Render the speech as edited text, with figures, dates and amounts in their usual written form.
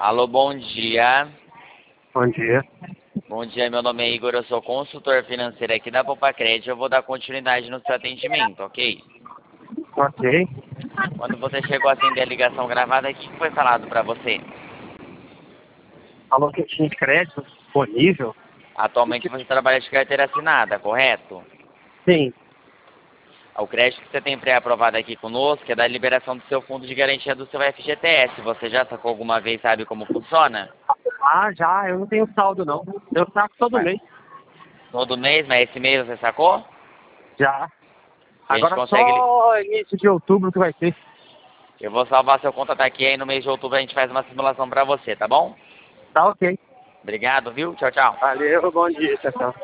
Alô, bom dia. Bom dia. Bom dia, meu nome é Igor, eu sou consultor financeiro aqui da Poupa Crédito. Eu vou dar continuidade no seu atendimento, ok? Ok. Quando você chegou a atender a ligação gravada, o que foi falado para você? Falou que tinha crédito disponível? Atualmente você trabalha de carteira assinada, correto? Sim. O crédito que você tem pré-aprovado aqui conosco é da liberação do seu fundo de garantia do seu FGTS. Você já sacou alguma vez, sabe como funciona? Ah, já. Eu não tenho saldo, não. Eu saco todo Mas mês. todo mês, mas esse mês você sacou? Já. A gente Agora consegue... só início de outubro que vai ter. Eu vou salvar seu contato aqui, aí no mês de outubro a gente faz uma simulação para você, tá bom? Tá ok. Obrigado, viu? Tchau, tchau. Valeu, bom dia, tchau, tchau.